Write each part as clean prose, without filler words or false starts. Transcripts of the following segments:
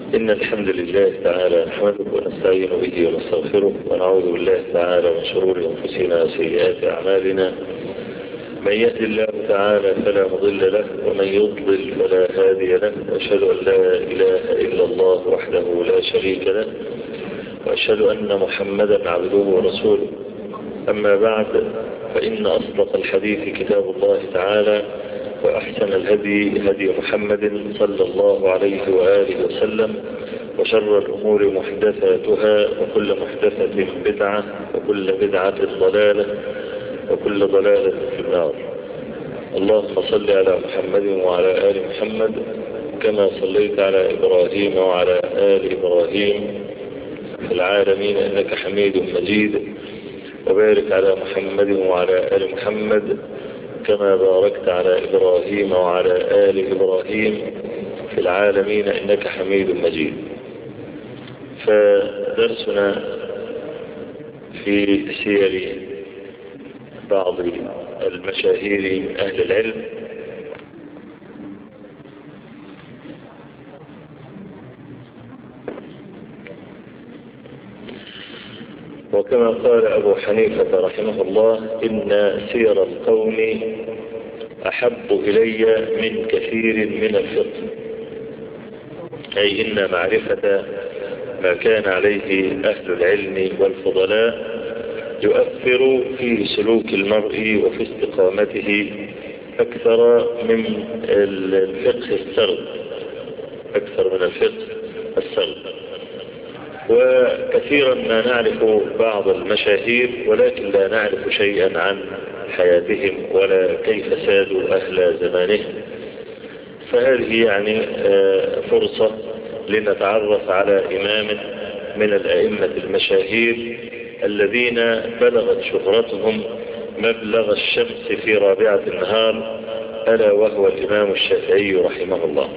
إن الحمد لله تعالى نحمده ونستعين به ونستغفره ونعوذ بالله تعالى من شرور أنفسنا وسيئات أعمالنا. من يهد الله تعالى فلا مضل له ومن يضلل فلا هادي له، وأشهد أن لا إله إلا الله وحده لا شريك له، وأشهد أن محمدا عبده ورسوله. أما بعد، فإن أصدق الحديث كتاب الله تعالى، وأحسن الهدي هدي محمد صلى الله عليه وآله وسلم، وشر الأمور محدثاتها، وكل محدثة بدعة، وكل بدعة ضلالة، وكل ضلالة في النار. اللهم صل على محمد وعلى آل محمد كما صليت على إبراهيم وعلى آل إبراهيم في العالمين إنك حميد مجيد، وبارك على محمد وعلى آل محمد كما باركت على إبراهيم وعلى آل إبراهيم في العالمين إنك حميد مجيد. فدرسنا في سير بعض المشاهير من أهل العلم، وكما قال أبو حنيفة رحمه الله: إن سير القوم أحب إلي من كثير من الفقه، أي إن معرفة ما كان عليه أهل العلم والفضلاء يؤثر في سلوك المرء وفي استقامته أكثر من الفقه السرد، أكثر من الفقه السرد. وكثيرا ما نعرف بعض المشاهير ولكن لا نعرف شيئا عن حياتهم ولا كيف سادوا أهل زمانهم، فهذه يعني فرصة لنتعرف على إمام من الأئمة المشاهير الذين بلغت شهرتهم مبلغ الشمس في رابعة النهار، ألا وهو الإمام الشافعي رحمه الله.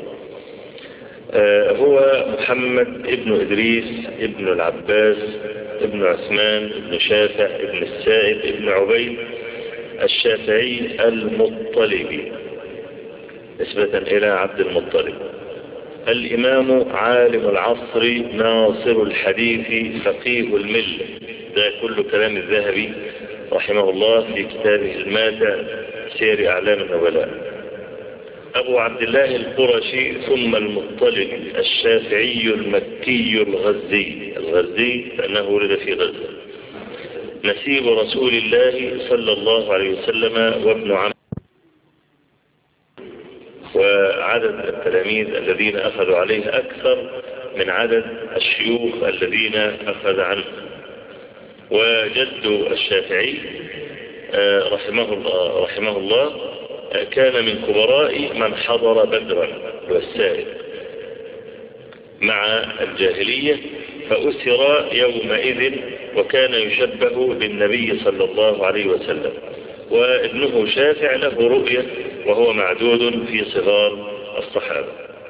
هو محمد ابن إدريس ابن العباس ابن عثمان ابن شافع ابن السائب ابن عبيد الشافعي المطلبي نسبة إلى عبد المطلب، الإمام عالم العصر ناصر الحديث فقيه الملة. ده كل كلام الذهبي رحمه الله في كتابه الماتع سير أعلام النبلاء. أبو عبد الله القرشي ثم المطلب الشافعي المكي الغزي لأنه ولد في غزة، نسيب رسول الله صلى الله عليه وسلم وابن عم، وعدد التلاميذ الذين أخذوا عليه أكثر من عدد الشيوخ الذين أخذ عنه. وجد الشافعي رحمه الله كان من كبراء من حضر بدرا والسائل مع الجاهلية، فأسر يومئذ وكان يشبه بالنبي صلى الله عليه وسلم. وابنه شافع له رؤية وهو معدود في صغار الصحابة.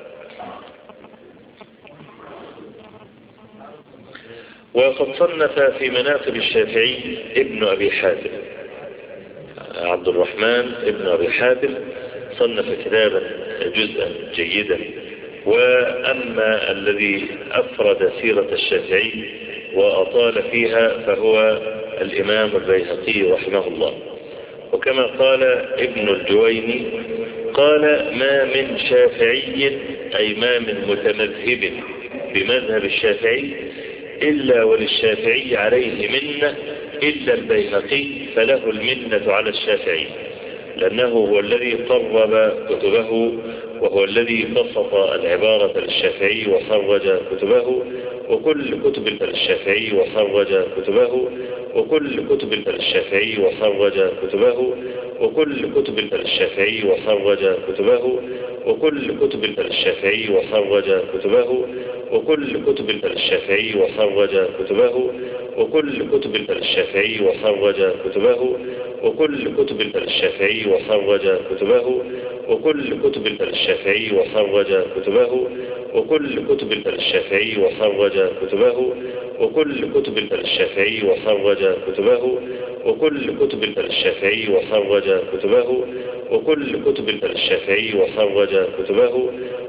وقد صنف في مناقب الشافعي ابن أبي حاتم عبد الرحمن ابن أبي حاتم، صنف كتابا جزءا جيدا. وأما الذي أفرد سيرة الشافعي وأطال فيها فهو الإمام البيهقي رحمه الله. وكما قال ابن الجويني قال: ما من شافعي أي ما من متمذهب بمذهب الشافعي إلا وللشافعي عليه منة إلا البيهقي، فله المنة على الشافعي، لأنه هو الذي قرب كتبه، وهو الذي بسط العبارة للشافعي وخرج كتبه، وكل كتب الشافعي وخرج كتبه، وكل كتب الشافعي وخرج كتبه، وكل كتب الشافعي وخرج كتبه، وكل كتب الشافعي وخرج كتبه، وكل كتب الشافعي وخرج كتبه، وكل كتب الشافعي وخرج كتبه، وكل كتب الشافعي وخرج كتبه، وكل كتب الشافعي وخرج كتبه، وكل كتب الشافعي وخرج كتبه، وكل كتب الشافعي وخرج كتبه، وكل كتب الشافعي وخرج كتبه، وكل كتب الشافعي وخرج كتبه،